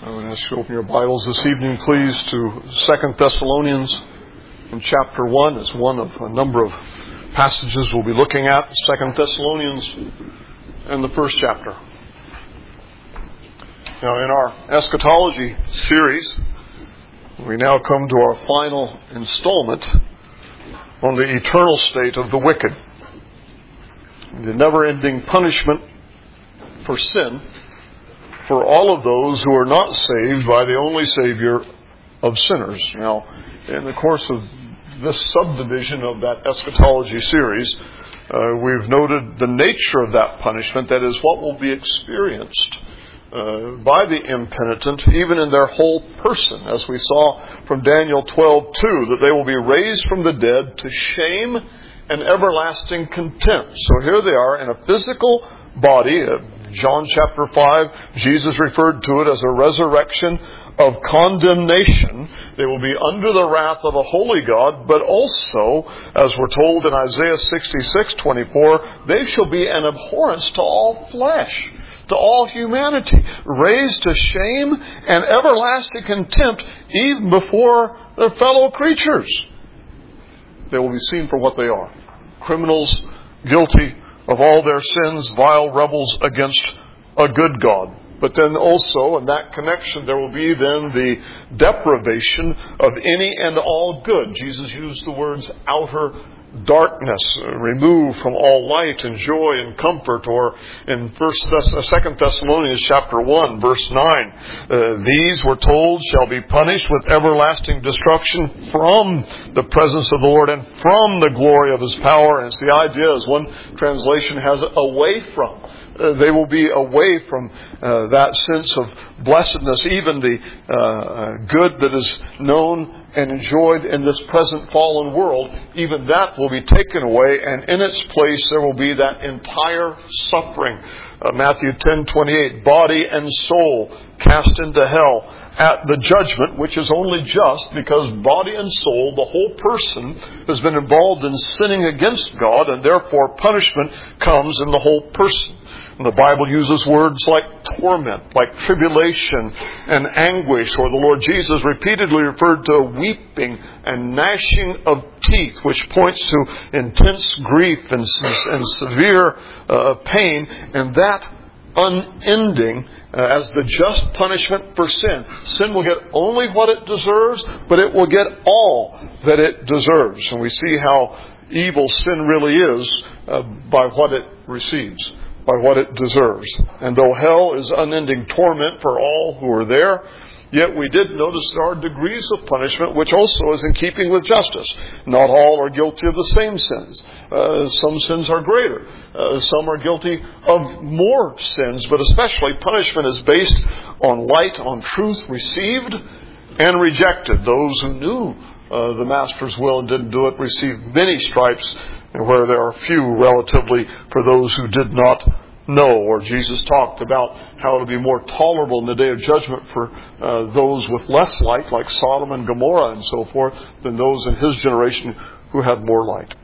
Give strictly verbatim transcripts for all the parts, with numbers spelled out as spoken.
I would ask you to open your Bibles this evening, please, to Second Thessalonians in chapter one. It's one of a number of passages we'll be looking at. Second Thessalonians and the first chapter. Now, in our eschatology series, we now come to our final installment on the eternal state of the wicked, the never-ending punishment for sin for all of those who are not saved by the only Savior of sinners. Now, in the course of this subdivision of that eschatology series, uh, we've noted the nature of that punishment, that is, what will be experienced uh, by the impenitent, even in their whole person, as we saw from Daniel twelve two, that they will be raised from the dead to shame and everlasting contempt. So here they are in a physical body. Uh, John chapter five, Jesus referred to it as a resurrection of condemnation. They will be under the wrath of a holy God, but also, as we're told in Isaiah sixty-six twenty-four, they shall be an abhorrence to all flesh, to all humanity, raised to shame and everlasting contempt even before their fellow creatures. They will be seen for what they are: criminals, guilty of all their sins, vile rebels against a good God. But then also, in that connection, there will be then the deprivation of any and all good. Jesus used the words outer darkness, removed from all light and joy and comfort. Or in First Thess- Second Thessalonians chapter one, verse nine, uh, these, we're told, shall be punished with everlasting destruction from the presence of the Lord and from the glory of His power. And it's the idea, as one translation has it, away from. Uh, they will be away from uh, that sense of blessedness, even the uh, uh, good that is known and enjoyed in this present fallen world. Even that will be taken away, and in its place there will be that entire suffering. Uh, Matthew ten twenty-eight, body and soul cast into hell at the judgment, which is only just because body and soul, the whole person, has been involved in sinning against God, and therefore punishment comes in the whole person. And the Bible uses words like torment, like tribulation and anguish, or the Lord Jesus repeatedly referred to weeping and gnashing of teeth, which points to intense grief and, and severe uh, pain, and that unending uh, as the just punishment for sin. Sin will get only what it deserves, but it will get all that it deserves. And we see how evil sin really is uh, by what it receives, by what it deserves. And though hell is unending torment for all who are there, yet we did notice there are degrees of punishment, which also is in keeping with justice. Not all are guilty of the same sins. Uh, some sins are greater. Uh, some are guilty of more sins, but especially punishment is based on light, on truth received and rejected. Those who knew uh, the Master's will and didn't do it received many stripes, and where there are few relatively for those who did not know. Or Jesus talked about how it will be more tolerable in the day of judgment for uh, those with less light, like Sodom and Gomorrah and so forth, than those in His generation who had more light.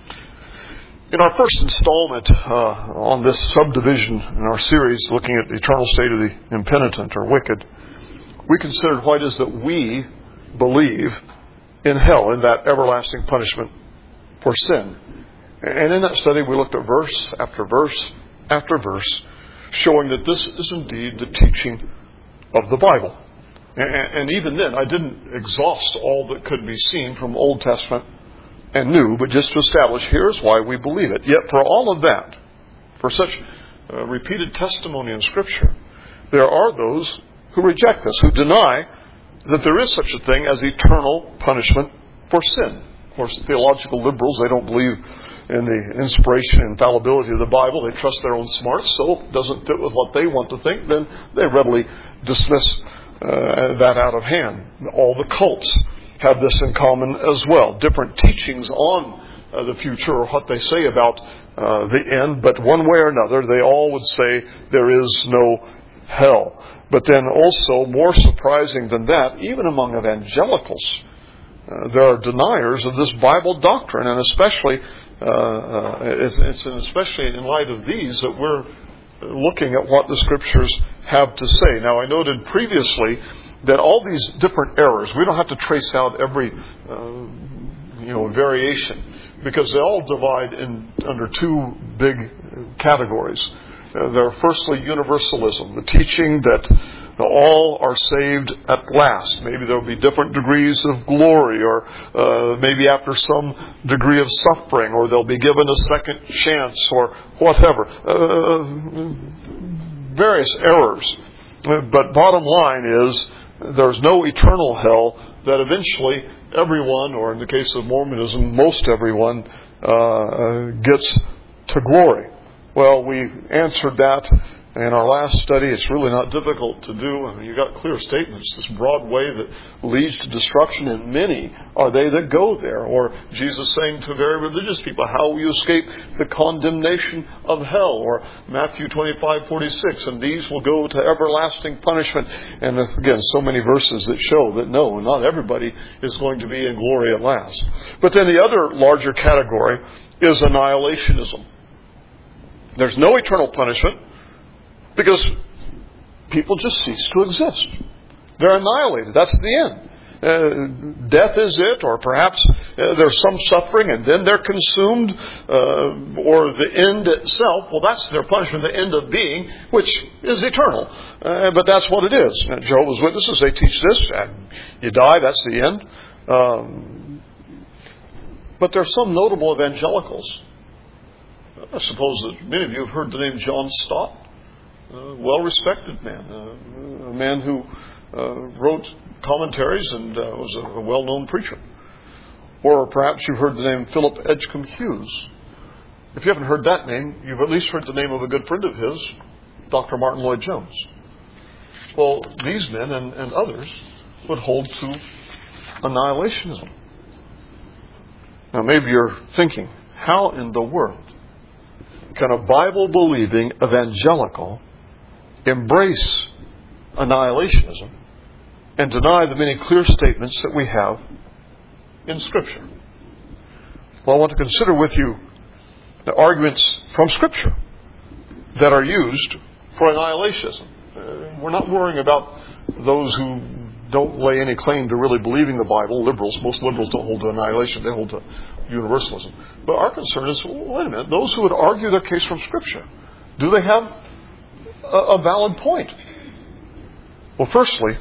In our first installment uh, on this subdivision in our series, looking at the eternal state of the impenitent or wicked, we considered what it is that we believe in hell, in that everlasting punishment for sin. And in that study, we looked at verse after verse after verse, showing that this is indeed the teaching of the Bible. And even then, I didn't exhaust all that could be seen from Old Testament and New, but just to establish, here's why we believe it. Yet for all of that, for such uh, repeated testimony in Scripture, there are those who reject this, who deny that there is such a thing as eternal punishment for sin. Of course, theological liberals, they don't believe in the inspiration and infallibility of the Bible. They trust their own smarts, so if it doesn't fit with what they want to think, then they readily dismiss uh, that out of hand. All the cults have this in common as well. Different teachings on uh, the future, or what they say about uh, the end, but one way or another, they all would say there is no hell. But then also, more surprising than that, even among evangelicals, uh, there are deniers of this Bible doctrine, and especially Uh, uh, it's, it's especially in light of these that we're looking at what the Scriptures have to say. Now, I noted previously that all these different errors, we don't have to trace out every uh, you know variation, because they all divide in under two big categories. Uh, they're firstly universalism, the teaching that all are saved at last. Maybe there will be different degrees of glory, or uh, maybe after some degree of suffering, or they'll be given a second chance, or whatever. Uh, various errors. But bottom line is, there's no eternal hell, that eventually everyone, or in the case of Mormonism, most everyone, uh, gets to glory. Well, we answered that in our last study. It's really not difficult to do. I mean, you've got clear statements, this broad way that leads to destruction, and many are they that go there. Or Jesus saying to very religious people, how will you escape the condemnation of hell? Or Matthew twenty-five forty-six, and these will go to everlasting punishment. And again, so many verses that show that no, not everybody is going to be in glory at last. But then the other larger category is annihilationism. There's no eternal punishment, because people just cease to exist. They're annihilated. That's the end. Uh, death is it, or perhaps uh, there's some suffering and then they're consumed, uh, or the end itself. Well, that's their punishment, the end of being, which is eternal. Uh, but that's what it is. Uh, Jehovah's Witnesses, they teach this, and you die, that's the end. Um, but there are some notable evangelicals. I suppose that many of you have heard the name John Stott. A well-respected man, uh, a man who uh, wrote commentaries and uh, was a, a well-known preacher. Or perhaps you've heard the name Philip Edgecombe Hughes. If you haven't heard that name, you've at least heard the name of a good friend of his, Doctor Martin Lloyd-Jones. Well, these men and, and others would hold to annihilationism. Now, maybe you're thinking, how in the world can a Bible-believing evangelical embrace annihilationism and deny the many clear statements that we have in Scripture? Well, I want to consider with you the arguments from Scripture that are used for annihilationism. Uh, we're not worrying about those who don't lay any claim to really believing the Bible. Liberals, most liberals don't hold to annihilation, they hold to universalism. But our concern is, wait a minute, those who would argue their case from Scripture, do they have a, a valid point? Well, firstly,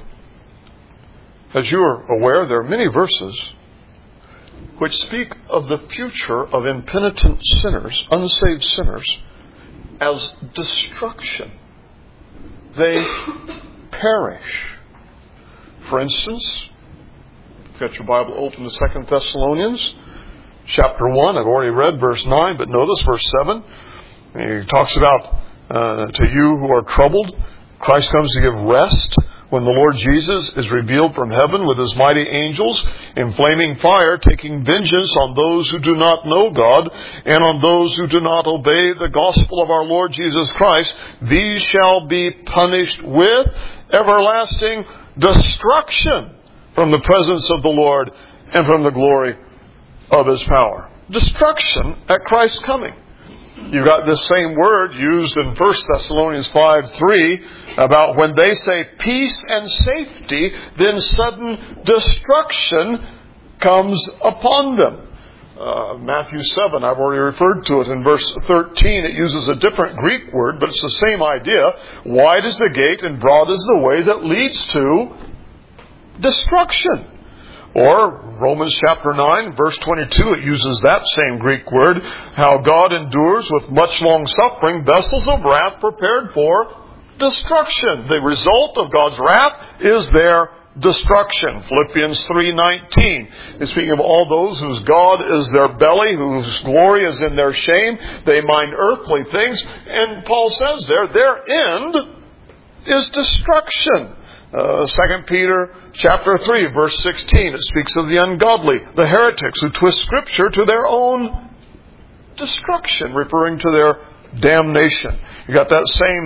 as you are aware, there are many verses which speak of the future of impenitent sinners, unsaved sinners, as destruction. They perish. For instance, you've got your Bible open to Second Thessalonians chapter one. I've already read verse nine, but notice verse seven. He talks about uh, to you who are troubled, Christ comes to give rest when the Lord Jesus is revealed from heaven with His mighty angels in flaming fire, taking vengeance on those who do not know God and on those who do not obey the gospel of our Lord Jesus Christ. These shall be punished with everlasting destruction from the presence of the Lord and from the glory of His power. Destruction at Christ's coming. You've got this same word used in First Thessalonians five three about when they say peace and safety, then sudden destruction comes upon them. Uh, Matthew seven, I've already referred to it in verse thirteen. It uses a different Greek word, but it's the same idea. Wide is the gate and broad is the way that leads to destruction. Or Romans chapter nine, verse twenty-two, it uses that same Greek word, how God endures with much long suffering vessels of wrath prepared for destruction. The result of God's wrath is their destruction. Philippians three nineteen is speaking of all those whose God is their belly, whose glory is in their shame. They mind earthly things. And Paul says there, their end is destruction. Uh, Second Peter chapter three, verse sixteen, it speaks of the ungodly, the heretics who twist Scripture to their own destruction, referring to their damnation. You got that same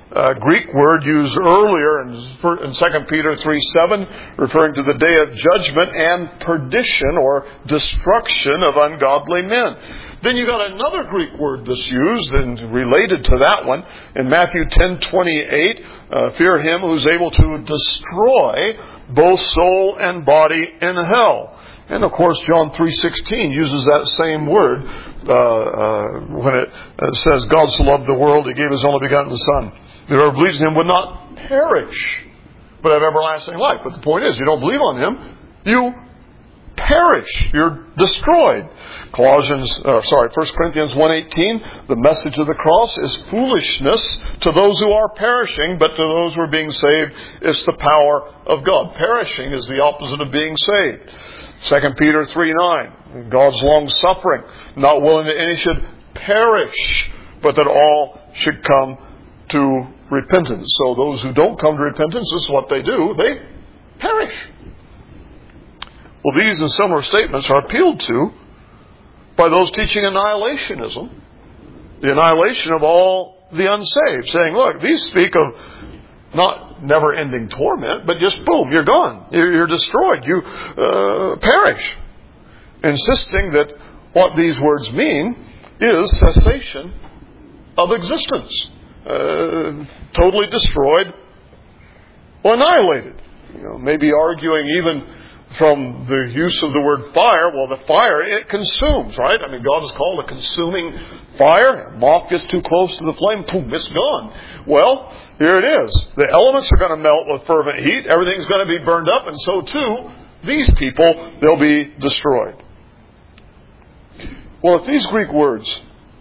uh, Greek word used earlier in, in Second Peter three seven, referring to the day of judgment and perdition or destruction of ungodly men. Then you got another Greek word that's used and related to that one in Matthew ten twenty-eight. Uh, fear him who's able to destroy both soul and body in hell. And of course, John three sixteen uses that same word uh, uh, when it uh, says, God so loved the world, He gave His only begotten Son. Whoever believes in Him would not perish, but have everlasting life. But the point is, you don't believe on Him, you perish. You're destroyed. Colossians, uh, sorry, First Corinthians one eighteen, the message of the cross is foolishness to those who are perishing, but to those who are being saved, it's the power of God. Perishing is the opposite of being saved. Second Peter three nine, God's long-suffering, not willing that any should perish, but that all should come to repentance. So those who don't come to repentance, this is what they do. They perish. Well, these and similar statements are appealed to by those teaching annihilationism, the annihilation of all the unsaved, saying, look, these speak of not never-ending torment, but just boom, you're gone. You're, you're destroyed. You uh, perish. Insisting that what these words mean is cessation of existence. Uh, totally destroyed or annihilated. You know, maybe arguing even from the use of the word fire, well, the fire, it consumes, right? I mean, God is called a consuming fire. A moth gets too close to the flame, boom, it's gone. Well, here it is. The elements are going to melt with fervent heat. Everything's going to be burned up, and so too, these people, they'll be destroyed. Well, if these Greek words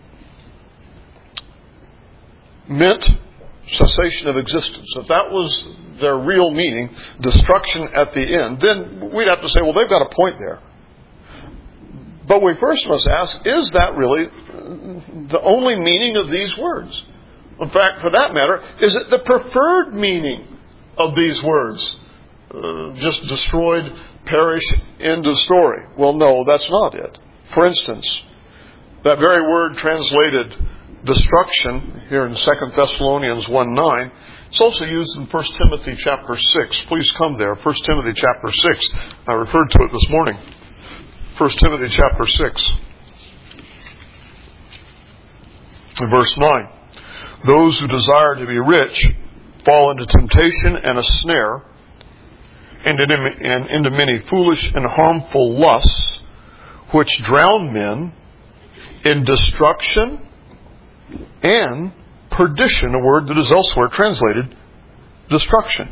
meant cessation of existence, if that was their real meaning, destruction at the end, then we'd have to say, well, they've got a point there. But we first must ask, is that really the only meaning of these words? In fact, for that matter, is it the preferred meaning of these words? Uh, just destroyed, perish, end of story. Well, no, that's not it. For instance, that very word translated destruction here in Second Thessalonians one nine, it's also used in First Timothy chapter six. Please come there. First Timothy chapter six. I referred to it this morning. First Timothy chapter six. In verse nine. Those who desire to be rich fall into temptation and a snare, and into many foolish and harmful lusts, which drown men in destruction and perdition, a word that is elsewhere translated destruction.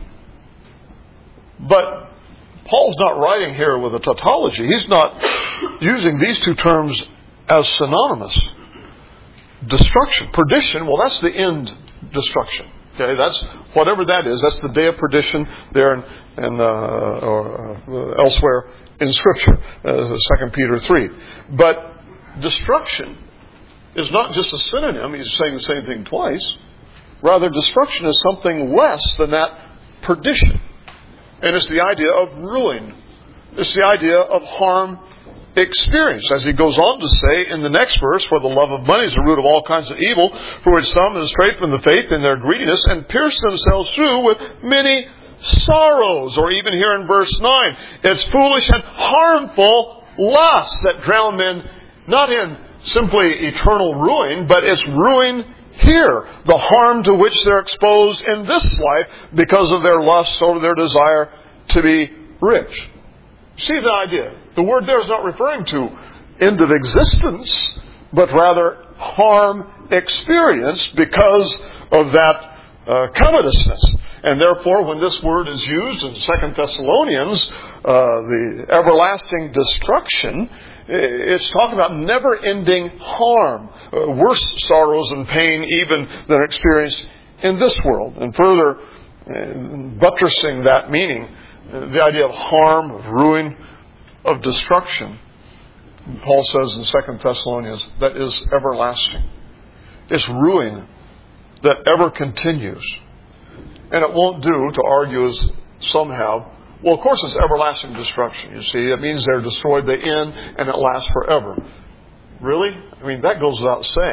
But Paul's not writing here with a tautology. He's not using these two terms as synonymous. Destruction, perdition, well, that's the end destruction. Okay, that's whatever that is. That's the day of perdition there and and uh, or uh, elsewhere in Scripture, uh, Second Peter three. But destruction is not just a synonym. He's saying the same thing twice. Rather, destruction is something less than that perdition. And it's the idea of ruin. It's the idea of harm experienced. As he goes on to say in the next verse, for the love of money is the root of all kinds of evil, for which some have strayed from the faith in their greediness and pierced themselves through with many sorrows. Or even here in verse nine, it's foolish and harmful lusts that drown men not in simply eternal ruin, but it's ruin here. The harm to which they're exposed in this life because of their lust or their desire to be rich. See the idea? The word there is not referring to end of existence, but rather harm experienced because of that uh, covetousness. And therefore, when this word is used in Second Thessalonians, uh, the everlasting destruction, it's talking about never-ending harm, uh, worse sorrows and pain even than experienced in this world. And further uh, buttressing that meaning, uh, the idea of harm, of ruin, of destruction, Paul says in Second Thessalonians, that is everlasting. It's ruin that ever continues. And it won't do to argue as some have, well, of course it's everlasting destruction, you see. It means they're destroyed, they end, and it lasts forever. Really? I mean, that goes without saying.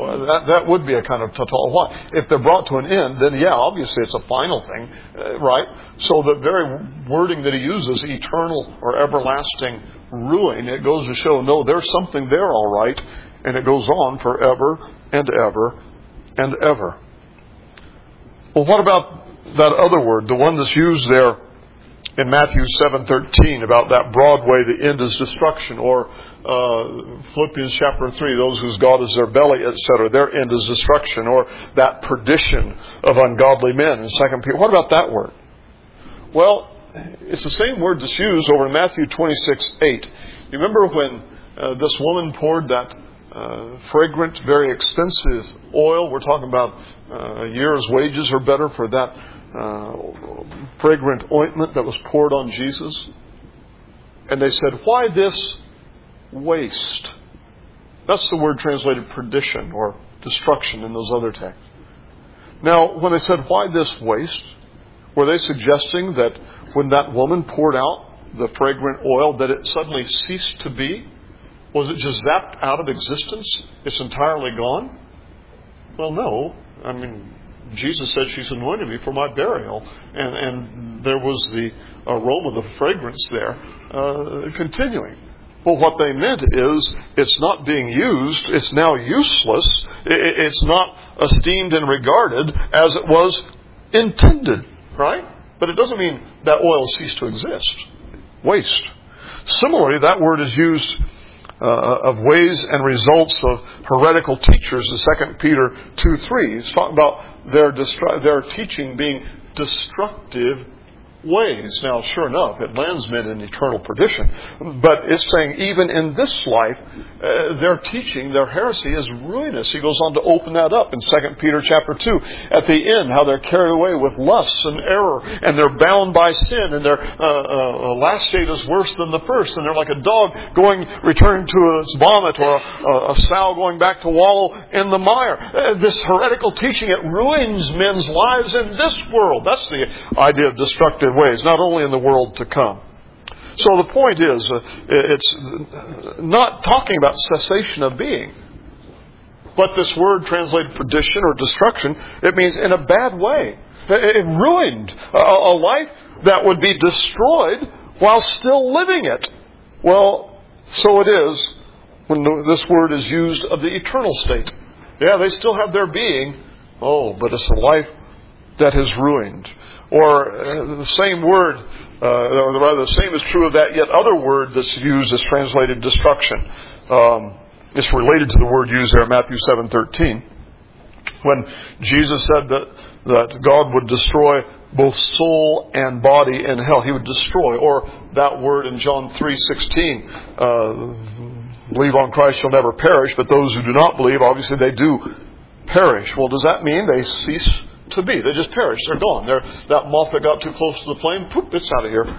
Well, that, that would be a kind of total. Why? If they're brought to an end, then yeah, obviously it's a final thing, uh, right? So the very wording that he uses, eternal or everlasting ruin, it goes to show, no, there's something there all right, and it goes on forever and ever and ever. Well, what about that other word, the one that's used there in Matthew seven thirteen about that broad way, the end is destruction, or uh, Philippians chapter three, those whose God is their belly, et cetera, their end is destruction, or that perdition of ungodly men in Second Peter. What about that word? Well, it's the same word that's used over in Matthew twenty-six eight. You remember when uh, this woman poured that uh, fragrant, very expensive oil? We're talking about uh, a year's wages or better for that uh, fragrant ointment that was poured on Jesus. And they said, why this waste? That's the word translated perdition or destruction in those other texts. Now, when they said, why this waste? Were they suggesting that when that woman poured out the fragrant oil that it suddenly ceased to be? Was it just zapped out of existence? It's entirely gone? Well, no. I mean, Jesus said she's anointed me for my burial. And, and there was the aroma, the fragrance there, uh, continuing. But what they meant is it's not being used. It's now useless. It's not esteemed and regarded as it was intended. Right? But it doesn't mean that oil ceased to exist. Waste. Similarly, that word is used uh, of ways and results of heretical teachers in Second Peter two three. It's talking about their, destru- their teaching being destructive ways. Now, sure enough, it lands men in eternal perdition. But it's saying even in this life, uh, their teaching, their heresy is ruinous. He goes on to open that up in Second Peter chapter two. At the end, how they're carried away with lusts and error, and they're bound by sin, and their uh, uh, last state is worse than the first, and they're like a dog going, returning to its vomit, or a, a sow going back to wallow in the mire. Uh, this heretical teaching, it ruins men's lives in this world. That's the idea of destructive ways, not only in the world to come. So the point is, uh, it's not talking about cessation of being. But this word translated perdition or destruction, it means in a bad way. It ruined a, a life that would be destroyed while still living it. Well, so it is when this word is used of the eternal state. Yeah, they still have their being. Oh, but it's a life that is ruined. Or uh, the same word, uh, or rather the same is true of that yet other word that's used as translated destruction. Um, it's related to the word used there in Matthew seven thirteen. When Jesus said that, that God would destroy both soul and body in hell. He would destroy. Or that word in John three sixteen. Uh, believe on Christ shall never perish, but those who do not believe, obviously they do perish. Well, does that mean they cease to be? They just perish. They're gone. They're, that moth that got too close to the flame, poof, it's out of here.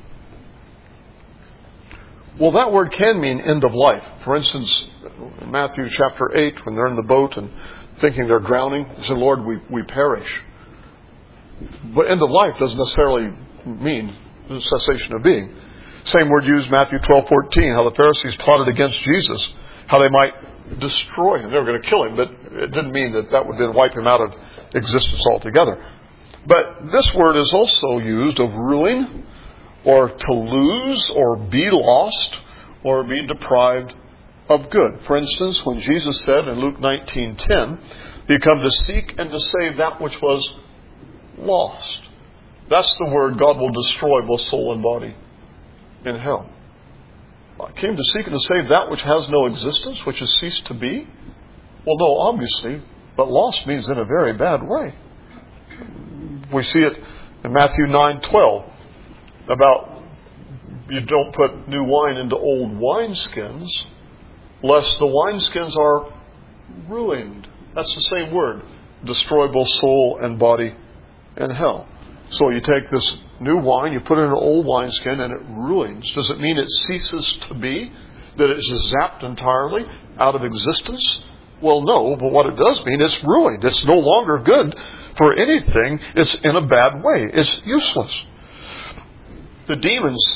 Well, that word can mean end of life. For instance, in Matthew chapter eight, when they're in the boat and thinking they're drowning, they say, Lord, we, we perish. But end of life doesn't necessarily mean cessation of being. Same word used in Matthew twelve fourteen, how the Pharisees plotted against Jesus, how they might destroy him. They were going to kill him, but it didn't mean that that would then wipe him out of existence altogether. But this word is also used of ruin, or to lose, or be lost, or be deprived of good. For instance, when Jesus said in Luke nineteen ten, He come to seek and to save that which was lost. That's the word God will destroy both soul and body in hell. I came to seek and to save that which has no existence, which has ceased to be. Well, no, obviously, but lost means in a very bad way. We see it in Matthew nine twelve about you don't put new wine into old wineskins, lest the wineskins are ruined. That's the same word. Destroy both soul and body in hell. So you take this new wine, you put it in an old wineskin, and it ruins. Does it mean it ceases to be? That it's just zapped entirely out of existence? Well, no, but what it does mean, it's ruined. It's no longer good for anything. It's in a bad way. It's useless. The demons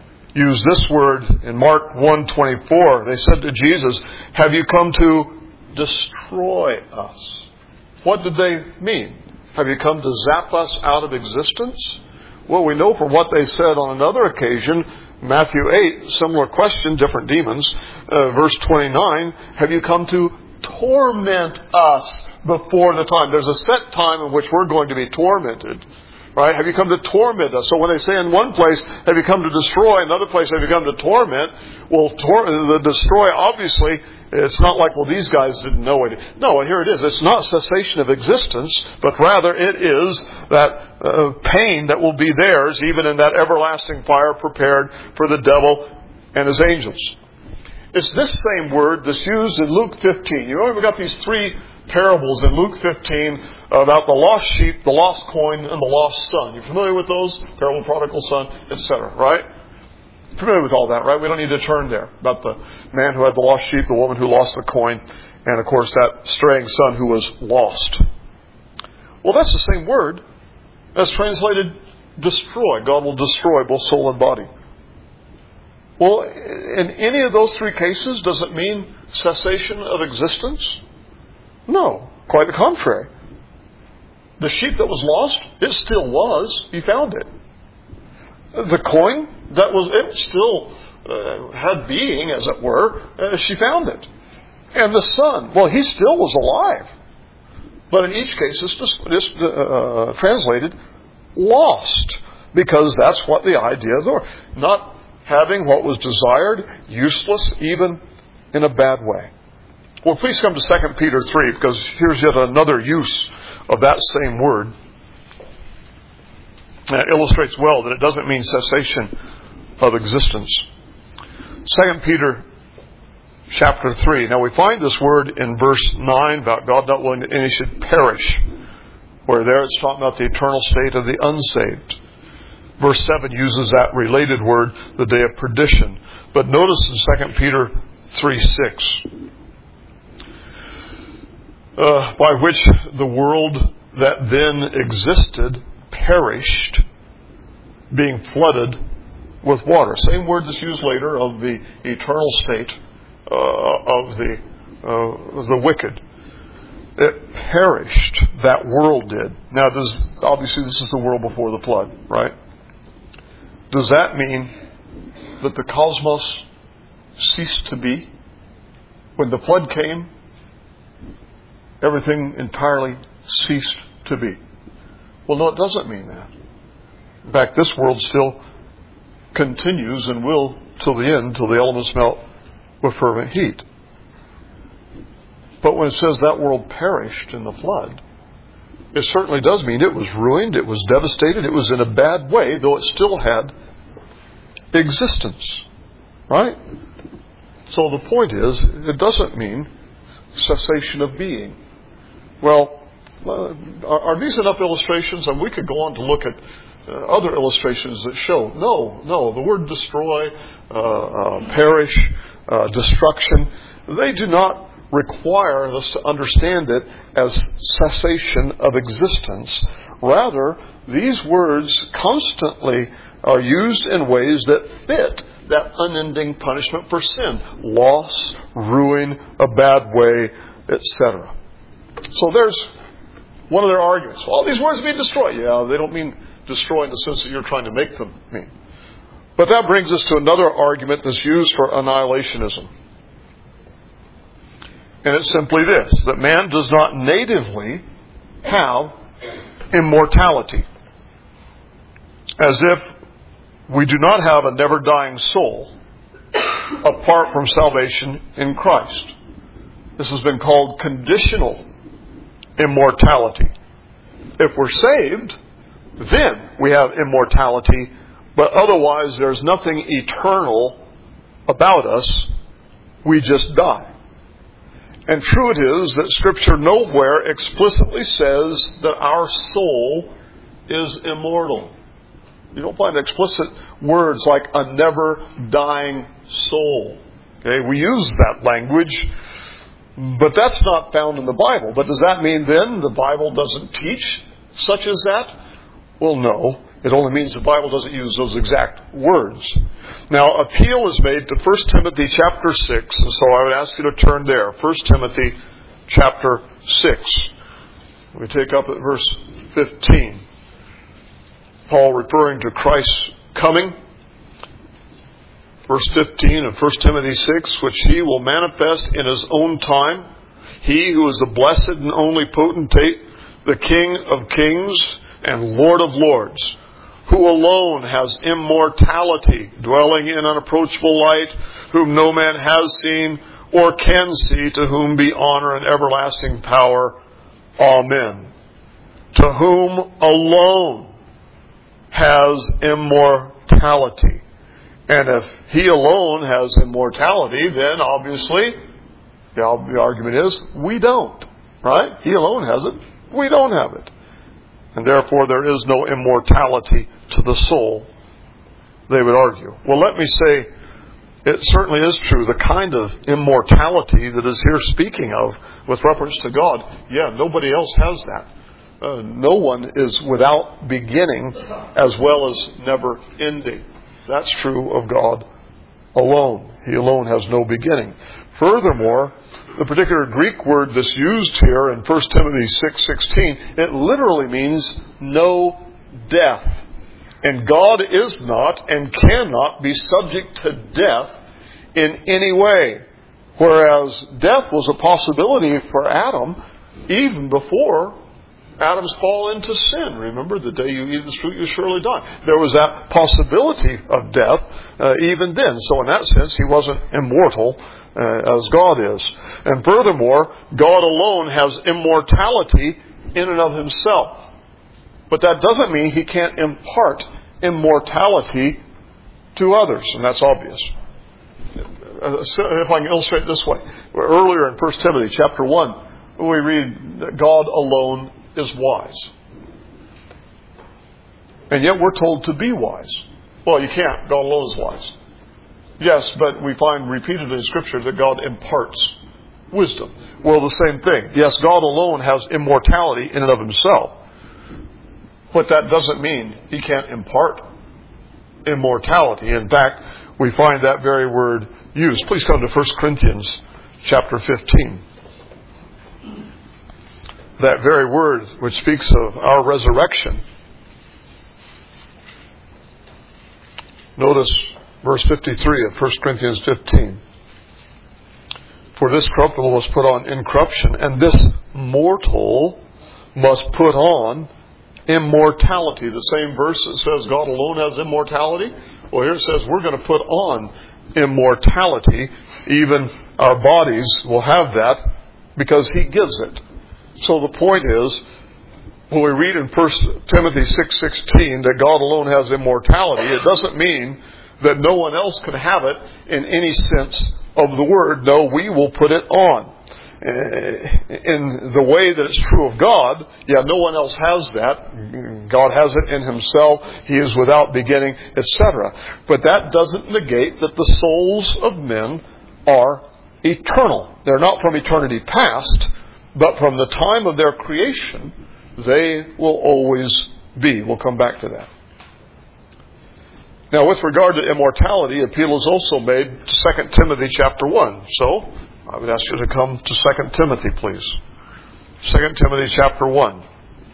use this word in Mark one twenty-four. They said to Jesus, have you come to destroy us. What did they mean? Have you come to zap us out of existence? Well, we know from what they said on another occasion, Matthew eight, similar question, different demons, uh, verse twenty-nine, have you come to torment us before the time? There's a set time in which we're going to be tormented. Right? Have you come to torment us? So when they say in one place, have you come to destroy, another place, have you come to torment? Well, tor- the destroy, obviously, it's not like, well, these guys didn't know it. No, here it is. It's not cessation of existence, but rather it is that uh, pain that will be theirs, even in that everlasting fire prepared for the devil and his angels. It's this same word that's used in Luke fifteen. You know, we've got these three parables in Luke fifteen about the lost sheep, the lost coin, and the lost son. You familiar with those? Parable of the prodigal son, et cetera, right? Familiar with all that, right? We don't need to turn there. About the man who had the lost sheep, the woman who lost the coin, and of course that straying son who was lost. Well, that's the same word as translated destroy. God will destroy both soul and body. Well, in any of those three cases, does it mean cessation of existence? No, quite the contrary. The sheep that was lost, it still was. He found it. The coin, that was it still uh, had being, as it were. Uh, she found it. And the son, well, he still was alive. But in each case, it's, just, it's uh, translated lost. Because that's what the ideas are. Not having what was desired, useless, even in a bad way. Well, please come to Second Peter three, because here's yet another use of that same word. That illustrates well that it doesn't mean cessation of existence. Second Peter chapter three. Now we find this word in verse nine about God not willing that any should perish, where there it's talking about the eternal state of the unsaved. Verse seven uses that related word, the day of perdition. But notice in Second Peter three six, uh, by which the world that then existed perished, being flooded with water. Same word that's used later of the eternal state uh, of the uh, of the wicked. It perished. That world did. Now, does obviously this is the world before the flood, right? Does that mean that the cosmos ceased to be? When the flood came, everything entirely ceased to be. Well, no, it doesn't mean that. In fact, this world still continues and will till the end, till the elements melt with fervent heat. But when it says that world perished in the flood, it certainly does mean it was ruined, it was devastated, it was in a bad way, though it still had existence. Right? So the point is, it doesn't mean cessation of being. Well, uh, are, are these enough illustrations? And we could go on to look at uh, other illustrations that show. No, no, the word destroy, uh, uh, perish, uh, destruction, they do not require us to understand it as cessation of existence. Rather, these words constantly are used in ways that fit that unending punishment for sin. Loss, ruin, a bad way, et cetera. So there's one of their arguments. All these words mean destroy. Yeah, they don't mean destroy in the sense that you're trying to make them mean. But that brings us to another argument that's used for annihilationism. And it's simply this, that man does not natively have immortality. As if we do not have a never-dying soul apart from salvation in Christ. This has been called conditional immortality. If we're saved, then we have immortality, but otherwise there's nothing eternal about us. We just die. And true it is that Scripture nowhere explicitly says that our soul is immortal. You don't find explicit words like a never-dying soul. Okay, we use that language, but that's not found in the Bible. But does that mean then the Bible doesn't teach such as that? Well, no. It only means the Bible doesn't use those exact words. Now, appeal is made to First Timothy chapter six, and so I would ask you to turn there. First Timothy chapter six. We take up at verse fifteen. Paul referring to Christ's coming. Verse fifteen of First Timothy six, which he will manifest in his own time. He who is the blessed and only potentate, the King of kings and Lord of lords, who alone has immortality, dwelling in unapproachable light, whom no man has seen or can see, to whom be honor and everlasting power. Amen. To whom alone has immortality. And if he alone has immortality, then obviously the, the argument is we don't. Right? He alone has it. We don't have it. And therefore there is no immortality to the soul, they would argue. Well, let me say, it certainly is true. The kind of immortality that is here speaking of with reference to God, yeah, nobody else has that. Uh, no one is without beginning as well as never ending. That's true of God alone. He alone has no beginning. Furthermore, the particular Greek word that's used here in First Timothy six sixteen, it literally means no death. And God is not and cannot be subject to death in any way. Whereas death was a possibility for Adam even before Adam's fall into sin. Remember, the day you eat this fruit, you surely die. There was that possibility of death uh, even then. So in that sense, he wasn't immortal uh, as God is. And furthermore, God alone has immortality in and of himself. But that doesn't mean he can't impart immortality to others. And that's obvious. If I can illustrate it this way. Earlier in First Timothy chapter one, we read that God alone is wise. And yet we're told to be wise. Well, you can't. God alone is wise. Yes, but we find repeatedly in Scripture that God imparts wisdom. Well, the same thing. Yes, God alone has immortality in and of himself. But that doesn't mean he can't impart immortality. In fact, we find that very word used. Please come to First Corinthians chapter fifteen. That very word which speaks of our resurrection. Notice verse fifty-three of First Corinthians fifteen. For this corruptible must put on incorruption, and this mortal must put on immortality. The same verse that says God alone has immortality. Well, here it says we're going to put on immortality. Even our bodies will have that because he gives it. So the point is, when we read in First Timothy six sixteen that God alone has immortality, it doesn't mean that no one else can have it in any sense of the word. No, we will put it on. In the way that it's true of God, yeah, no one else has that. God has it in himself. He is without beginning, et cetera. But that doesn't negate that the souls of men are eternal. They're not from eternity past, but from the time of their creation, they will always be. We'll come back to that. Now, with regard to immortality, appeal is also made to Second Timothy chapter one. So, I would ask you to come to Second Timothy, please. Second Timothy chapter one.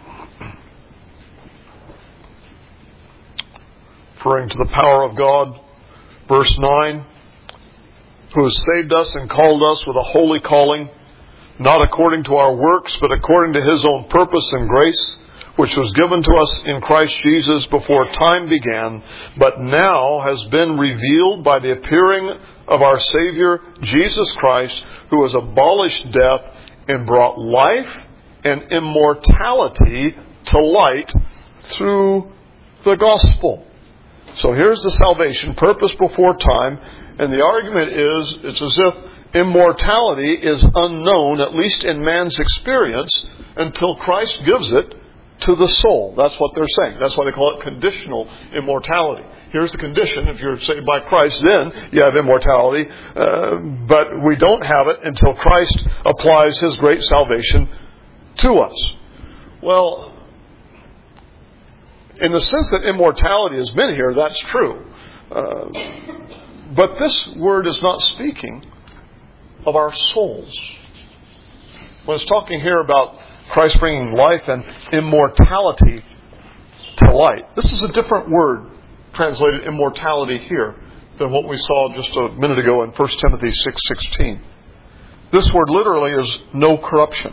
Referring to the power of God, verse nine, who has saved us and called us with a holy calling, not according to our works, but according to his own purpose and grace, which was given to us in Christ Jesus before time began, but now has been revealed by the appearing of our Savior, Jesus Christ, who has abolished death and brought life and immortality to light through the gospel. So here's the salvation, purpose before time, and the argument is, it's as if immortality is unknown, at least in man's experience, until Christ gives it to the soul. That's what they're saying. That's why they call it conditional immortality. Here's the condition. If you're saved by Christ, then you have immortality. Uh, but we don't have it until Christ applies his great salvation to us. Well, in the sense that immortality has been here, that's true. Uh, but this word is not speaking of our souls. when it's talking here about Christ bringing life and immortality to light, this is a different word translated immortality here than what we saw just a minute ago in First Timothy six sixteen. This word literally is no corruption,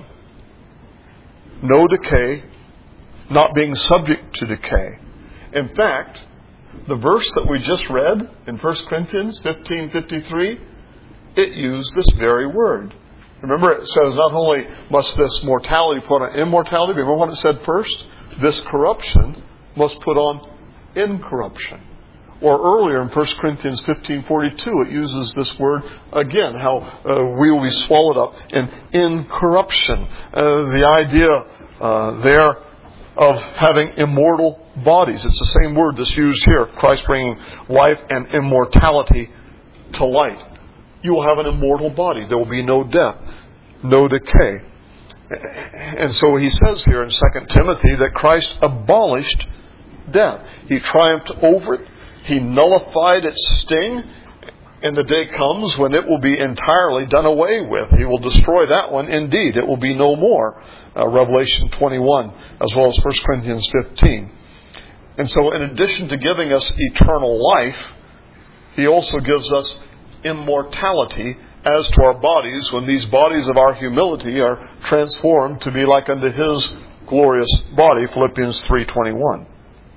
no decay, not being subject to decay. In fact, the verse that we just read in First Corinthians fifteen fifty-three, it used this very word. Remember, it says not only must this mortality put on immortality, but remember what it said first? This corruption must put on incorruption. Or earlier in First Corinthians fifteen forty-two, it uses this word again, how uh, we will be swallowed up in incorruption. Uh, the idea uh, there of having immortal bodies. It's the same word that's used here. Christ bringing life and immortality to light. You will have an immortal body. There will be no death, no decay. And so he says here in Second Timothy that Christ abolished death. He triumphed over it. He nullified its sting. And the day comes when it will be entirely done away with. He will destroy that one. Indeed, it will be no more. Uh, Revelation twenty-one, as well as First Corinthians fifteen. And so in addition to giving us eternal life, He also gives us immortality as to our bodies, when these bodies of our humility are transformed to be like unto His glorious body, Philippians three twenty-one.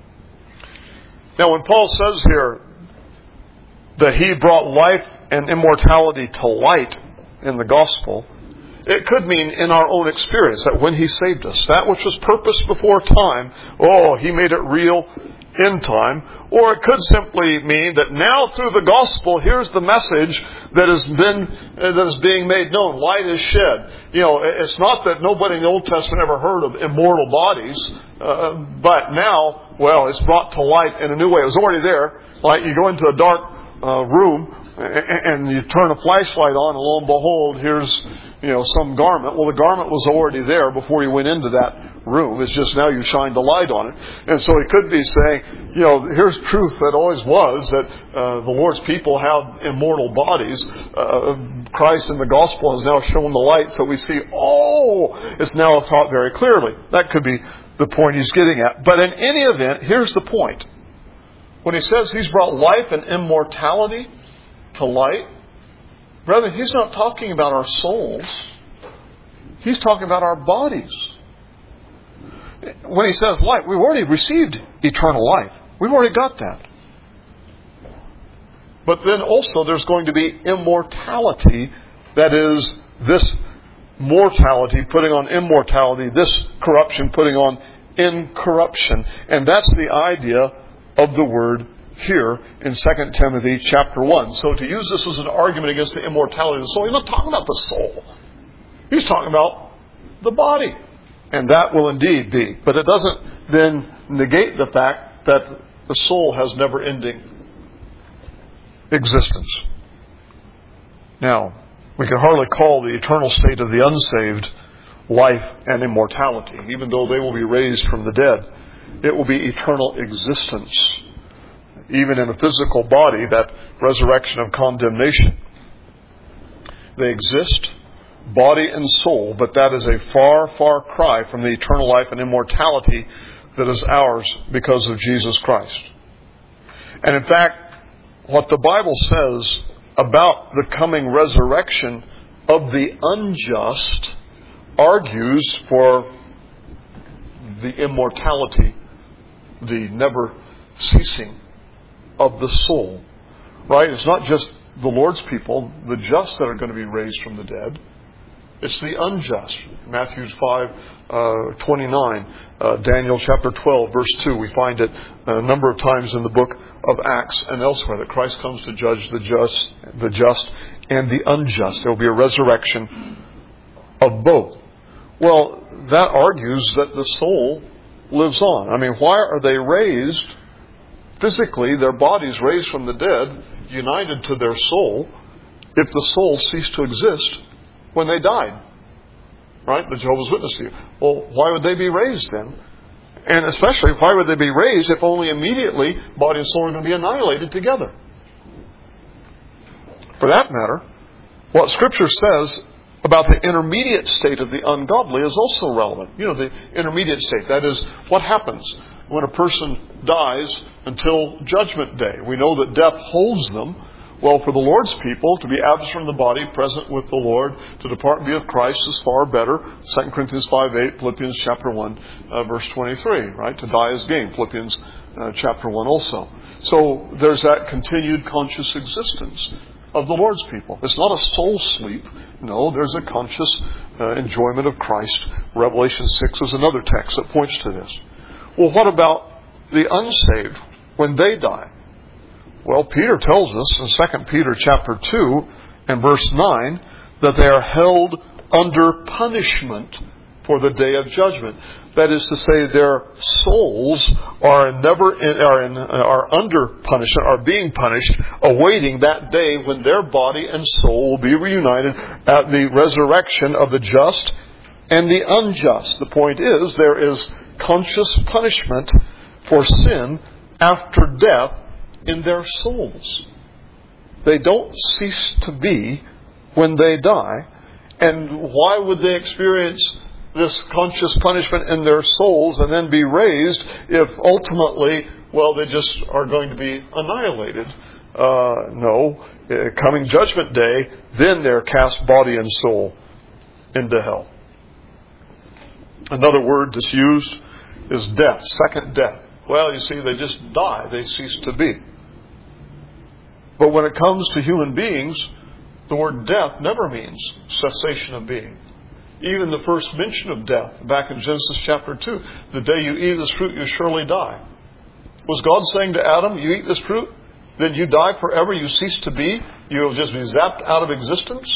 Now when Paul says here that He brought life and immortality to light in the gospel, it could mean in our own experience, that when He saved us, that which was purposed before time, oh, He made it real in time. Or it could simply mean that now through the gospel, here's the message that has been, uh, that is being made known. Light is shed. You know, it's not that nobody in the Old Testament ever heard of immortal bodies, uh, but now, well, it's brought to light in a new way. It was already there. Like you go into a dark uh, room and you turn a flashlight on, and lo and behold, here's, you know, some garment. Well, the garment was already there before you went into that room. It's just now you shined the light on it. And so he could be saying, you know, here's truth that always was, that uh, the Lord's people have immortal bodies. Uh, Christ in the gospel has now shown the light, so we see, oh, it's now taught very clearly. That could be the point he's getting at. But in any event, here's the point. When he says He's brought life and immortality to light, brethren, He's not talking about our souls. He's talking about our bodies. When He says light, we've already received eternal life. We've already got that. But then also there's going to be immortality. That is, this mortality putting on immortality, this corruption putting on incorruption. And that's the idea of the word here in Second Timothy chapter one. So to use this as an argument against the immortality of the soul, He's not talking about the soul. He's talking about the body. And that will indeed be. But it doesn't then negate the fact that the soul has never-ending existence. Now, we can hardly call the eternal state of the unsaved life and immortality. Even though they will be raised from the dead, it will be eternal existence. Even in a physical body, that resurrection of condemnation. They exist, body and soul, but that is a far, far cry from the eternal life and immortality that is ours because of Jesus Christ. And in fact, what the Bible says about the coming resurrection of the unjust argues for the immortality, the never ceasing of the soul. Right? It's not just the Lord's people, the just, that are going to be raised from the dead. It's the unjust. Matthew five twenty-nine, uh, Daniel chapter twelve, verse two. We find it a number of times in the book of Acts and elsewhere that Christ comes to judge the just, the just and the unjust. There will be a resurrection of both. Well, that argues that the soul lives on. I mean, why are they raised physically, their bodies raised from the dead, united to their soul, if the soul ceased to exist when they died? Right? The Jehovah's Witness to you. Well, why would they be raised then? And especially, why would they be raised if only immediately body and soul are going to be annihilated together? For that matter, what Scripture says about the intermediate state of the ungodly is also relevant. You know, the intermediate state, that is, what happens when a person dies until Judgment Day. We know that death holds them. Well, for the Lord's people, to be absent from the body, present with the Lord, to depart and be with Christ is far better. Second Corinthians five eight, Philippians chapter one, uh, verse twenty-three, right? To die is gain, Philippians uh, chapter one also. So there's that continued conscious existence of the Lord's people. It's not a soul sleep. No, there's a conscious uh, enjoyment of Christ. Revelation six is another text that points to this. Well, what about the unsaved when they die? Well, Peter tells us in Second Peter chapter two and verse nine that they are held under punishment for the day of judgment. That is to say, their souls are never in, are in, are under punishment, are being punished, awaiting that day when their body and soul will be reunited at the resurrection of the just and the unjust. The point is, there is conscious punishment for sin after death in their souls. They don't cease to be when they die. And why would they experience this conscious punishment in their souls and then be raised if ultimately, well, they just are going to be annihilated? Uh, no. Coming Judgment Day, then they're cast body and soul into hell. Another word that's used is death, second death. Well, you see, they just die. They cease to be. But when it comes to human beings, the word death never means cessation of being. Even the first mention of death, back in Genesis chapter two, the day you eat this fruit, you surely die. Was God saying to Adam, you eat this fruit, then you die forever, you cease to be, you'll just be zapped out of existence?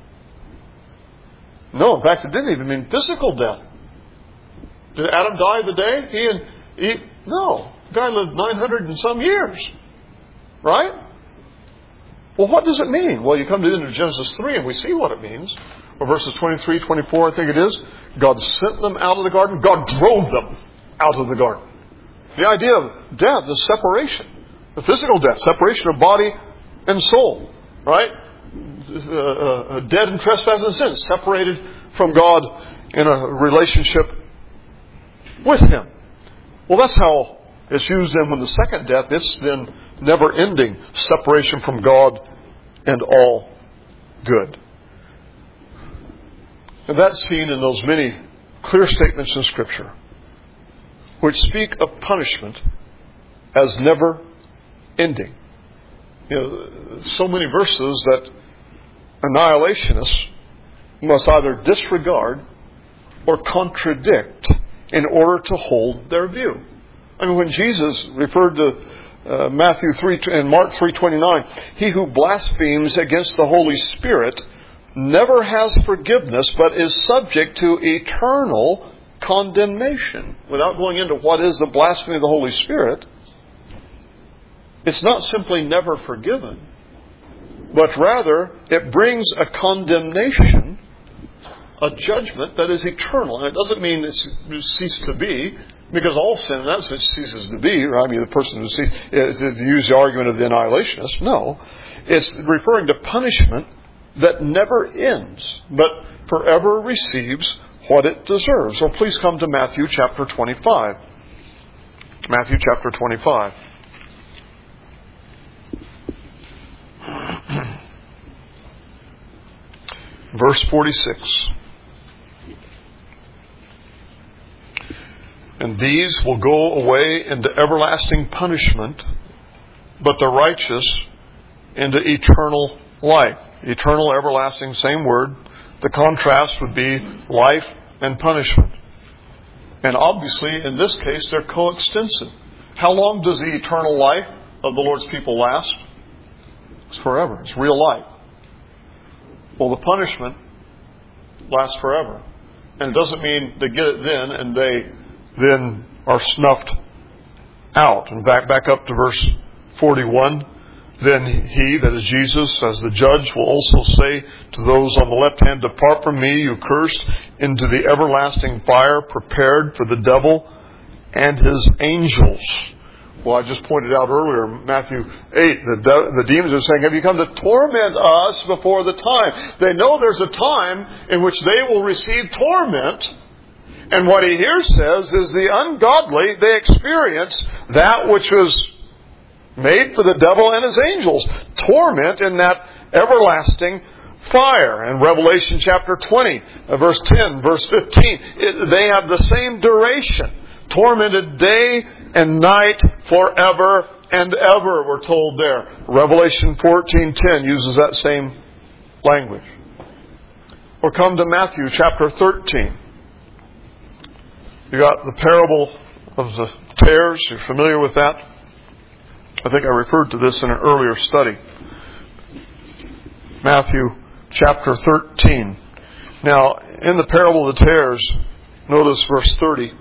No, in fact, it didn't even mean physical death. Did Adam die the day he and Eve? No. The guy lived nine hundred and some years. Right? Well, what does it mean? Well, you come to the end of Genesis three and we see what it means. Or verses twenty-three, twenty-four, I think it is. God sent them out of the garden. God drove them out of the garden. The idea of death is separation. The physical death, separation of body and soul. Right? Uh, uh, dead in trespass and sin. Separated from God in a relationship with Him. Well, that's how it's used then when the second death, it's then never-ending separation from God and all good. And that's seen in those many clear statements in Scripture which speak of punishment as never-ending. You know, so many verses that annihilationists must either disregard or contradict in order to hold their view. I mean, when Jesus referred to uh, Matthew three and Mark three twenty-nine, he who blasphemes against the Holy Spirit never has forgiveness, but is subject to eternal condemnation. Without going into what is the blasphemy of the Holy Spirit, it's not simply never forgiven, but rather it brings a condemnation, a judgment that is eternal. And it doesn't mean it's ceased to be, because all sin in that sense ceases to be. Right? I mean, the person who sees, to use the argument of the annihilationist, no. It's referring to punishment that never ends, but forever receives what it deserves. So please come to Matthew chapter twenty-five. Matthew chapter twenty-five. Verse forty-six. And these will go away into everlasting punishment, but the righteous into eternal life. Eternal, everlasting, same word. The contrast would be life and punishment. And obviously, in this case, they're coextensive. How long does the eternal life of the Lord's people last? It's forever. It's real life. Well, the punishment lasts forever. And it doesn't mean they get it then and they then are snuffed out. And back, back up to verse forty-one. Then he, that is Jesus, as the judge, will also say to those on the left hand, depart from me, you cursed, into the everlasting fire prepared for the devil and his angels. Well, I just pointed out earlier, Matthew eight, the, de- the demons are saying, have you come to torment us before the time? They know there's a time in which they will receive torment. And what he here says is the ungodly, they experience that which was made for the devil and his angels. Torment in that everlasting fire. In Revelation chapter twenty, verse ten, verse fifteen, it, they have the same duration. Tormented day and night forever and ever, we're told there. Revelation fourteen ten uses that same language. Or come to Matthew chapter thirteen. You got the parable of the tares. You're familiar with that? I think I referred to this in an earlier study. Matthew chapter thirteen. Now, in the parable of the tares, notice verse thirty.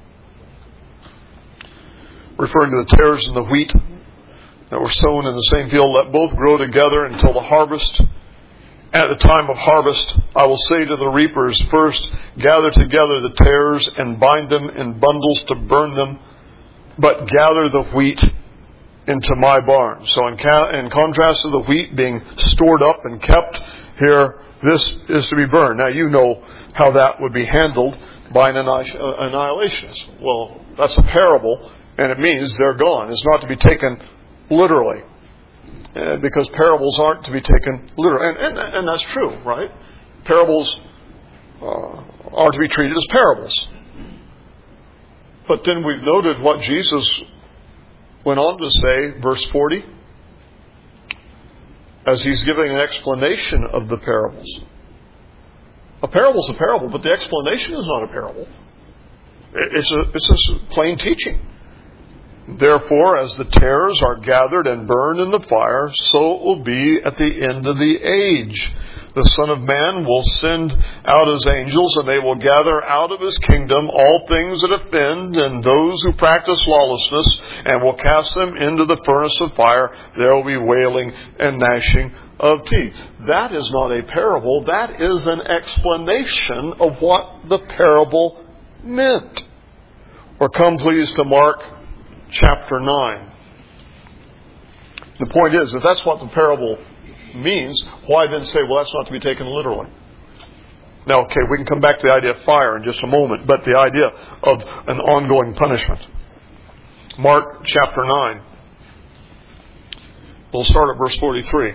Referring to the tares and the wheat that were sown in the same field, let both grow together until the harvest. At the time of harvest, I will say to the reapers, first gather together the tares and bind them in bundles to burn them, but gather the wheat into my barn. So in, ca- in contrast to the wheat being stored up and kept, here this is to be burned. Now you know how that would be handled by an annihilationist. Well, that's a parable, and it means they're gone. It's not to be taken literally. Uh, because parables aren't to be taken literally. And, and, and that's true, right? Parables uh, are to be treated as parables. But then we've noted what Jesus went on to say, verse forty, as he's giving an explanation of the parables. A parable is a parable, but the explanation is not a parable. It's a, it's a plain teaching. Therefore, as the tares are gathered and burned in the fire, so it will be at the end of the age. The Son of Man will send out His angels, and they will gather out of His kingdom all things that offend and those who practice lawlessness, and will cast them into the furnace of fire. There will be wailing and gnashing of teeth. That is not a parable. That is an explanation of what the parable meant. Or come please to Mark chapter nine. The point is, if that's what the parable means, why then say, well, that's not to be taken literally? Now, okay, we can come back to the idea of fire in just a moment, but the idea of an ongoing punishment. Mark chapter nine. We'll start at verse forty-three.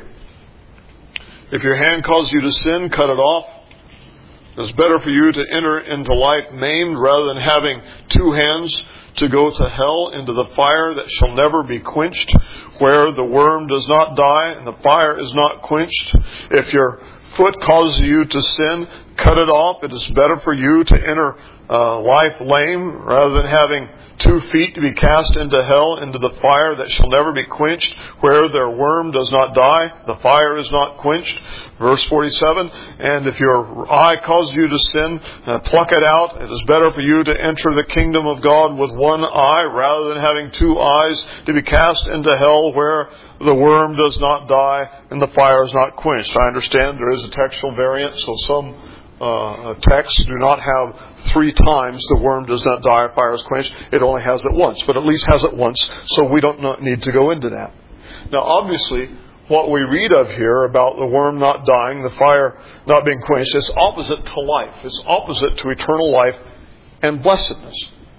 If your hand causes you to sin, cut it off. It's better for you to enter into life maimed rather than having two hands to go to hell, into the fire that shall never be quenched, where the worm does not die and the fire is not quenched. If your foot causes you to sin, cut it off. It is better for you to enter uh, life lame rather than having two feet to be cast into hell, into the fire that shall never be quenched, where their worm does not die, the fire is not quenched. Verse forty-seven, and if your eye causes you to sin, uh, pluck it out. It is better for you to enter the kingdom of God with one eye rather than having two eyes to be cast into hell, where the worm does not die and the fire is not quenched. I understand there is a textual variant, so some uh, texts do not have three times the worm does not die or fire is quenched. It only has it once, but at least has it once, so we don't not need to go into that. Now, obviously, what we read of here about the worm not dying, the fire not being quenched, is opposite to life. It's opposite to eternal life and blessedness.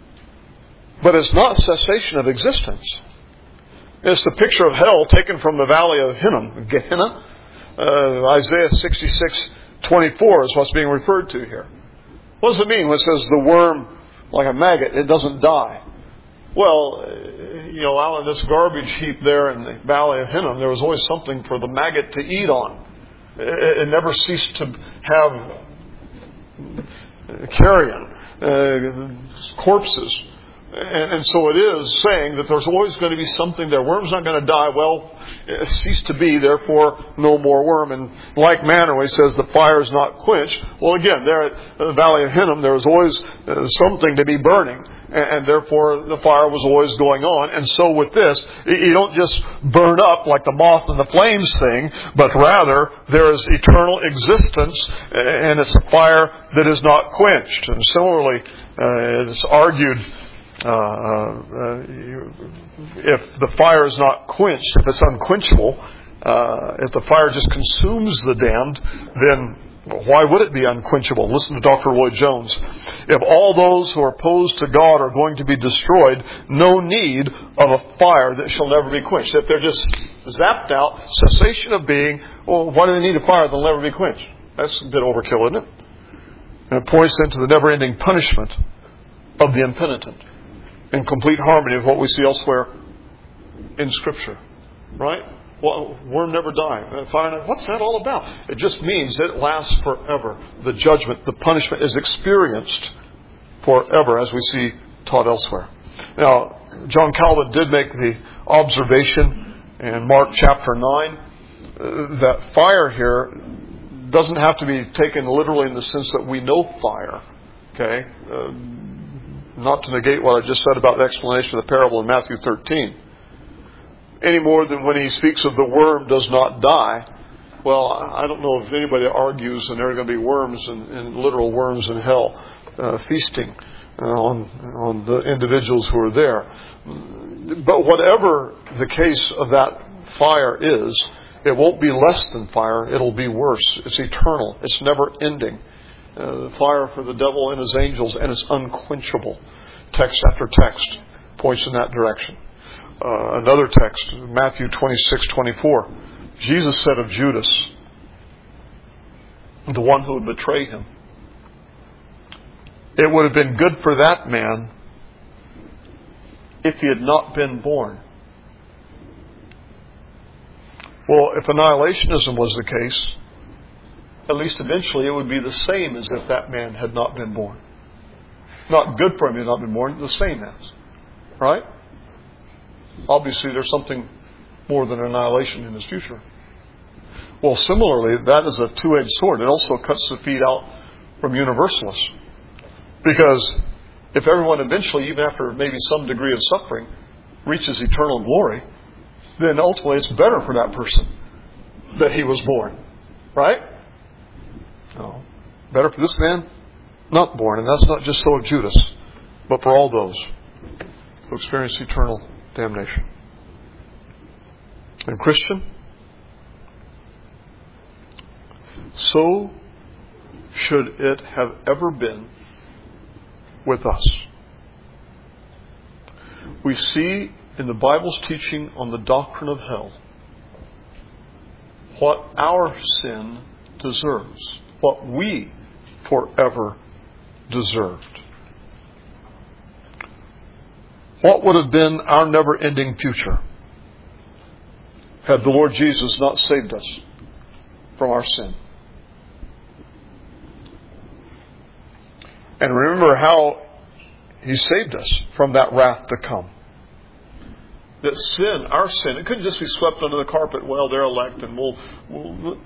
But it's not cessation of existence. It's the picture of hell taken from the valley of Hinnom, Gehenna. Uh, Isaiah sixty-six twenty-four is what's being referred to here. What does it mean when it says the worm, like a maggot, it doesn't die? Well, you know, out in this garbage heap there in the valley of Hinnom, there was always something for the maggot to eat on. It, it never ceased to have carrion, uh, corpses. And, and so it is saying that there's always going to be something there. Worm's not going to die. Well, it ceased to be, therefore no more worm. And like manner, when he says the fire is not quenched, well, again, there at the valley of Hinnom, there was always uh, something to be burning. And therefore, the fire was always going on. And so with this, you don't just burn up like the moth and the flames thing, but rather there is eternal existence, and it's a fire that is not quenched. And similarly, uh, it's argued Uh, uh, you, if the fire is not quenched, if it's unquenchable, uh, if the fire just consumes the damned, then why would it be unquenchable? Listen to Doctor Lloyd Jones. If all those who are opposed to God are going to be destroyed, no need of a fire that shall never be quenched. If they're just zapped out, cessation of being, well, why do they need a fire that will never be quenched? That's a bit overkill, isn't it? And it points into the never-ending punishment of the impenitent, in complete harmony with what we see elsewhere in Scripture. Right? Well, worm never die. Fire, what's that all about? It just means it lasts forever. The judgment, the punishment is experienced forever, as we see taught elsewhere. Now, John Calvin did make the observation in Mark chapter nine uh, that fire here doesn't have to be taken literally in the sense that we know fire. Okay? Uh, not to negate what I just said about the explanation of the parable in Matthew thirteen. Any more than when he speaks of the worm does not die. Well, I don't know if anybody argues and there are going to be worms and, and literal worms in hell uh, feasting uh, on on the individuals who are there. But whatever the case of that fire is, it won't be less than fire. It'll be worse. It's eternal. It's never ending. Uh, fire for the devil and his angels, and it's unquenchable. Text after text points in that direction. Uh, another text, Matthew twenty-six twenty-four. Jesus said of Judas, the one who would betray him, it would have been good for that man if he had not been born. Well, if annihilationism was the case, at least eventually it would be the same as if that man had not been born. Not good for him to have not been born, the same as. Right? Obviously, there's something more than annihilation in his future. Well, similarly, that is a two-edged sword. It also cuts the feet out from universalists. Because if everyone eventually, even after maybe some degree of suffering, reaches eternal glory, then ultimately it's better for that person that he was born. Right? No. Better for this man not born. And that's not just so of Judas, but for all those who experience eternal damnation. And Christian, so should it have ever been with us. We see in the Bible's teaching on the doctrine of hell what our sin deserves, what we forever deserved. What would have been our never-ending future had the Lord Jesus not saved us from our sin? And remember how He saved us from that wrath to come. That sin, our sin, it couldn't just be swept under the carpet. Well, they're elect and we'll... we'll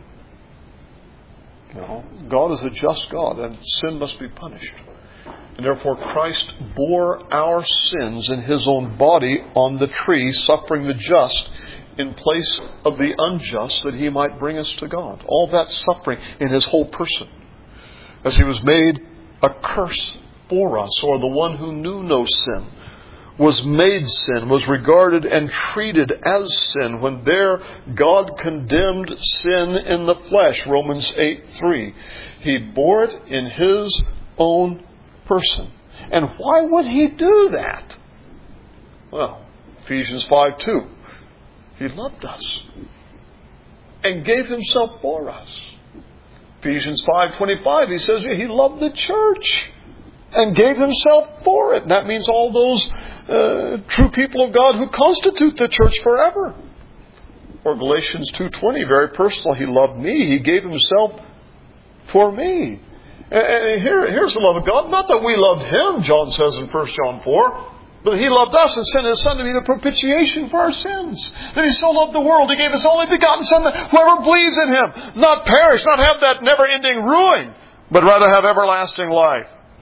no, God is a just God and sin must be punished. And therefore Christ bore our sins in His own body on the tree, suffering the just in place of the unjust, that He might bring us to God. All that suffering in His whole person. As He was made a curse for us, or the one who knew no sin, was made sin, was regarded and treated as sin, when there God condemned sin in the flesh, Romans eight three. He bore it in His own person. And why would He do that? Well, Ephesians five two. He loved us and gave Himself for us. Ephesians five twenty-five, He says He loved the church and gave Himself for it. And that means all those uh, true people of God who constitute the church forever. Or Galatians two twenty, very personal. He loved me. He gave Himself for me. And here, here's the love of God. Not that we loved Him, John says in First John four, but He loved us and sent His Son to be the propitiation for our sins. That He so loved the world, He gave His only begotten Son, that whoever believes in Him, not perish, not have that never-ending ruin, but rather have everlasting life.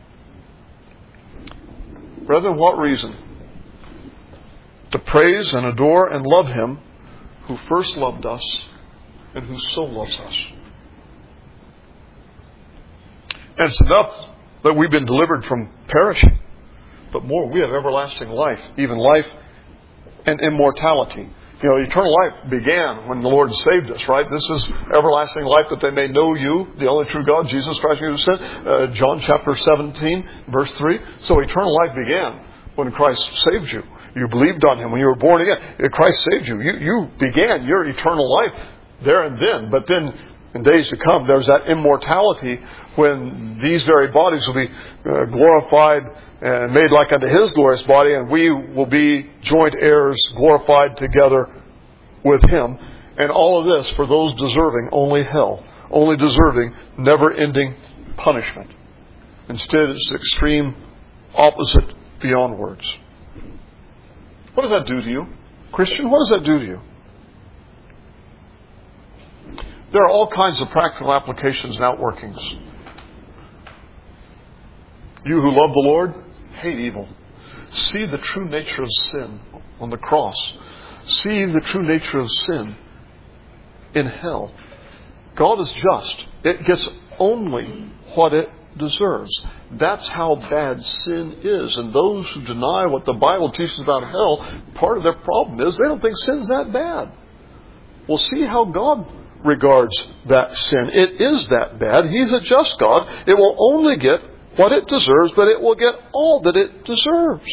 Brethren, what reason to praise and adore and love Him who first loved us and who so loves us? And it's enough that we've been delivered from perishing. but more, we have everlasting life, even life and immortality. You know, eternal life began when the Lord saved us, right? This is everlasting life, that they may know you, the only true God, Jesus Christ, who sent. Uh, John chapter seventeen, verse three. So eternal life began when Christ saved you. You believed on Him when you were born again. Christ saved you. You, you began your eternal life there and then. But then, in days to come, there's that immortality when these very bodies will be uh, glorified and made like unto His glorious body, and we will be joint heirs, glorified together with Him. And all of this for those deserving only hell, only deserving never-ending punishment. Instead, it's the extreme opposite beyond words. What does that do to you? Christian, what does that do to you? There are all kinds of practical applications and outworkings. You who love the Lord, hate evil. See the true nature of sin on the cross. See the true nature of sin in hell. God is just. It gets only what it deserves. That's how bad sin is. And those who deny what the Bible teaches about hell, part of their problem is they don't think sin's that bad. Well, see how God regards that sin. It is that bad. He's a just God. It will only get what it deserves, but it will get all that it deserves.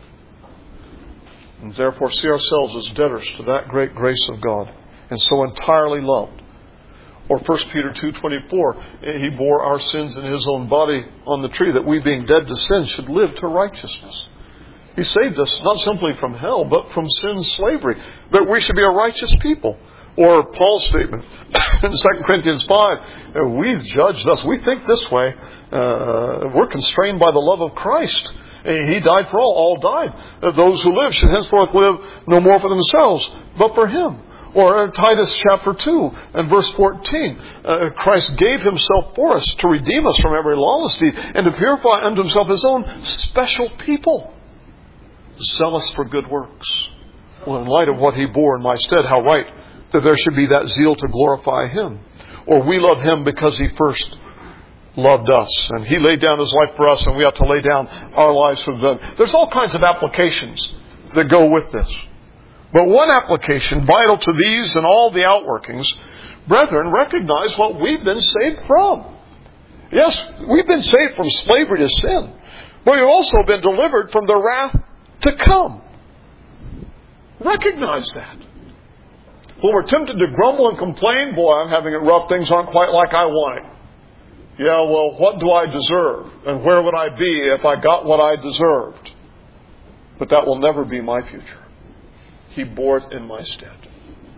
And therefore see ourselves as debtors to that great grace of God, and so entirely loved. Or First Peter two twenty-four, He bore our sins in His own body on the tree, that we, being dead to sin, should live to righteousness. He saved us not simply from hell, but from sin's slavery, that we should be a righteous people. Or Paul's statement in Second Corinthians five, we judge thus, we think this way, uh, we're constrained by the love of Christ. He died for all, all died. Those who live should henceforth live no more for themselves, but for Him. Or Titus chapter two and verse fourteen, uh, Christ gave Himself for us to redeem us from every lawless deed and to purify unto Himself His own special people, zealous for good works. Well, in light of what He bore in my stead, how right that there should be that zeal to glorify Him. Or we love Him because He first loved us, and He laid down His life for us, and we ought to lay down our lives for them. There's all kinds of applications that go with this. But one application vital to these and all the outworkings, brethren, recognize what we've been saved from. Yes, we've been saved from slavery to sin, but we've also been delivered from the wrath to come. Recognize that. When we're tempted to grumble and complain, boy, I'm having it rough, things aren't quite like I want it. Yeah, well, what do I deserve? And where would I be if I got what I deserved? But that will never be my future. He bore it in my stead.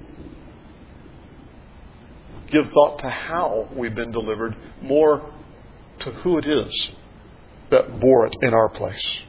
Give thought to how we've been delivered, more to who it is that bore it in our place.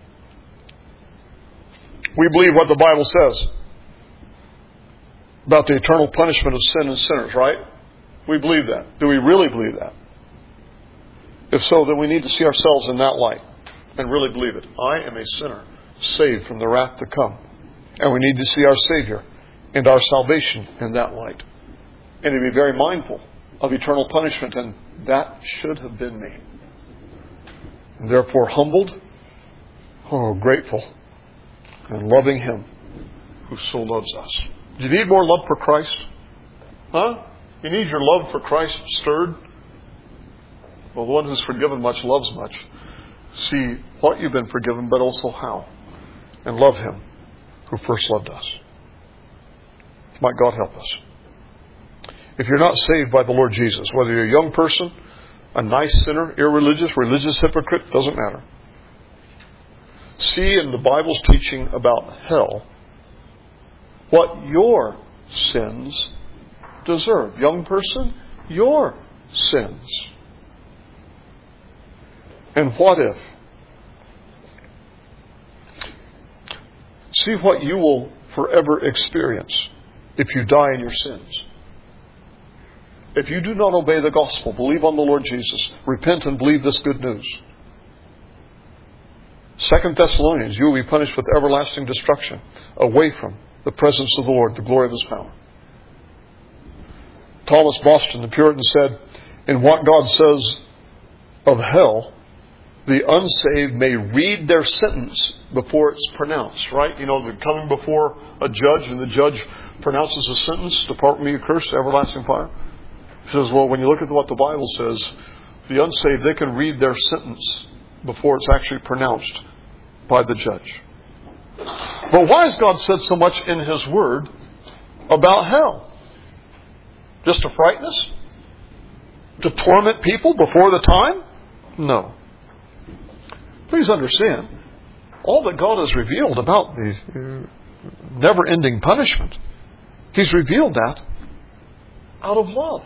We believe what the Bible says about the eternal punishment of sin and sinners, right? We believe that. Do we really believe that? If so, then we need to see ourselves in that light and really believe it. I am a sinner, saved from the wrath to come. And we need to see our Savior and our salvation in that light. And to be very mindful of eternal punishment, and that should have been me. And therefore humbled, oh, grateful, and loving Him who so loves us. Do you need more love for Christ? Huh? You need your love for Christ stirred? Well, the one who's forgiven much loves much. See what you've been forgiven, but also how. And love Him who first loved us. Might God help us. If you're not saved by the Lord Jesus, whether you're a young person, a nice sinner, irreligious, religious hypocrite, doesn't matter. See in the Bible's teaching about hell what your sins deserve. Young person, your sins. And what if? See what you will forever experience if you die in your sins. If you do not obey the gospel, believe on the Lord Jesus, repent and believe this good news. Second Thessalonians, you will be punished with everlasting destruction, away from the presence of the Lord, the glory of His power. Thomas Boston, the Puritan, said, in what God says of hell, the unsaved may read their sentence before it's pronounced, right? You know, they're coming before a judge and the judge pronounces a sentence, depart from me, you cursed, everlasting fire. He says, well, when you look at what the Bible says, the unsaved, they can read their sentence before it's actually pronounced by the judge. But why has God said so much in His Word about hell? Just to frighten us? To torment people before the time? No. Please understand, all that God has revealed about the never-ending punishment, He's revealed that out of love.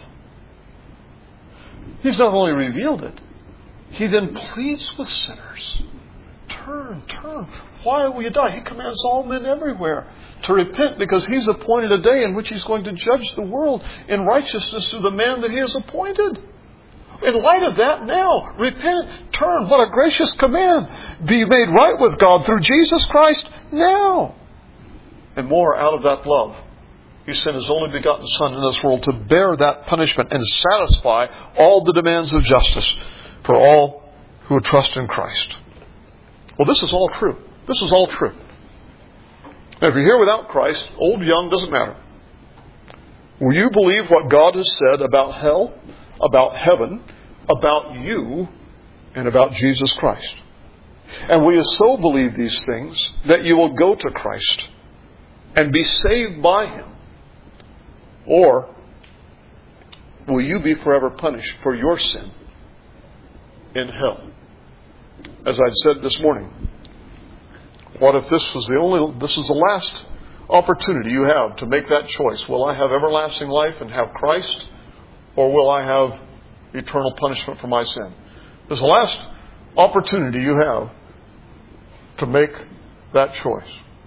He's not only revealed it, He then pleads with sinners. Turn, turn. Why will you die? He commands all men everywhere to repent, because He's appointed a day in which He's going to judge the world in righteousness through the man that He has appointed. In light of that, now, repent, turn. What a gracious command. Be made right with God through Jesus Christ now. And more, out of that love, He sent His only begotten Son in this world to bear that punishment and satisfy all the demands of justice for all who would trust in Christ. Well, this is all true. This is all true. Now, if you're here without Christ, old, young, doesn't matter. Will you believe what God has said about hell, about heaven, about you, and about Jesus Christ? And will you so believe these things that you will go to Christ and be saved by Him? Or will you be forever punished for your sin in hell? As I said this morning, what if this was the only, this is the last opportunity you have to make that choice? Will I have everlasting life and have Christ, or will I have eternal punishment for my sin? This is the last opportunity you have to make that choice.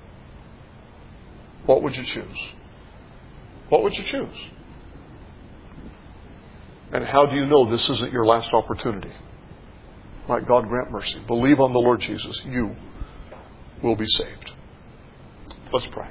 What would you choose? What would you choose? And how do you know this isn't your last opportunity? Might God grant mercy. Believe on the Lord Jesus. You will be saved. Let's pray.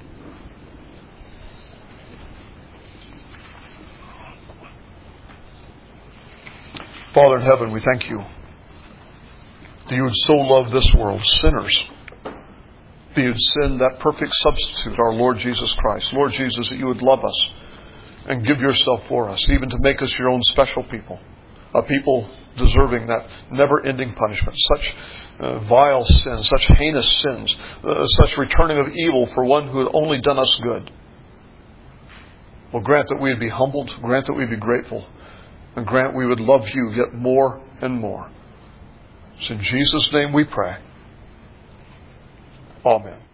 Father in heaven, we thank You that You would so love this world, sinners, that You would send that perfect substitute, our Lord Jesus Christ. Lord Jesus, that You would love us and give Yourself for us, even to make us Your own special people, a people deserving that never-ending punishment, such uh, vile sins, such heinous sins, uh, such returning of evil for one who had only done us good. Well, grant that we would be humbled, grant that we would be grateful, and grant we would love You yet more and more. It's in Jesus' name we pray. Amen.